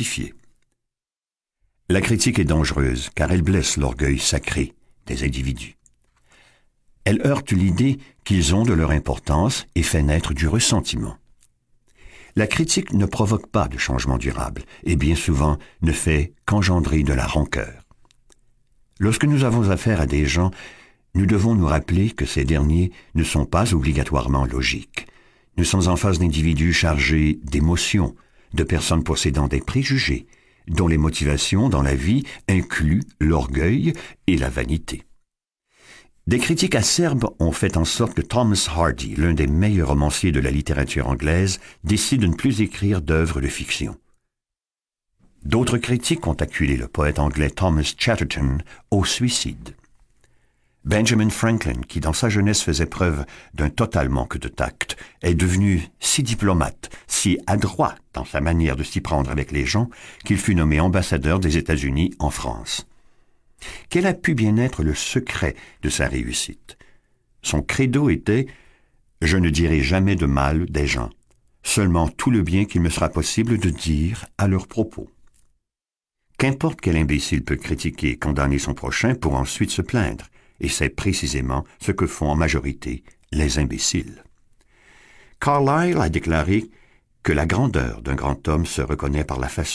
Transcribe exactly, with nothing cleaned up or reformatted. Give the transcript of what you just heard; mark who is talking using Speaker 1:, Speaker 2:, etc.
Speaker 1: justifiée. La critique est dangereuse car elle blesse l'orgueil sacré des individus. Elle heurte l'idée qu'ils ont de leur importance et fait naître du ressentiment. La critique ne provoque pas de changement durable et bien souvent ne fait qu'engendrer de la rancœur. Lorsque nous avons affaire à des gens, nous devons nous rappeler que ces derniers ne sont pas obligatoirement logiques. Nous sommes en face d'individus chargés d'émotions, de personnes possédant des préjugés, dont les motivations dans la vie incluent l'orgueil et la vanité. Des critiques acerbes ont fait en sorte que Thomas Hardy, l'un des meilleurs romanciers de la littérature anglaise, décide de ne plus écrire d'œuvres de fiction. D'autres critiques ont acculé le poète anglais Thomas Chatterton au suicide. Benjamin Franklin, qui dans sa jeunesse faisait preuve d'un total manque de tact, est devenu si diplomate, si adroit dans sa manière de s'y prendre avec les gens, qu'il fut nommé ambassadeur des États-Unis en France. Quel a pu bien être le secret de sa réussite? Son credo était « Je ne dirai jamais de mal des gens, seulement tout le bien qu'il me sera possible de dire à leur propos. » Qu'importe quel imbécile peut critiquer et condamner son prochain pour ensuite se plaindre, et c'est précisément ce que font en majorité les imbéciles. Carlyle a déclaré que la grandeur d'un grand homme se reconnaît par la façon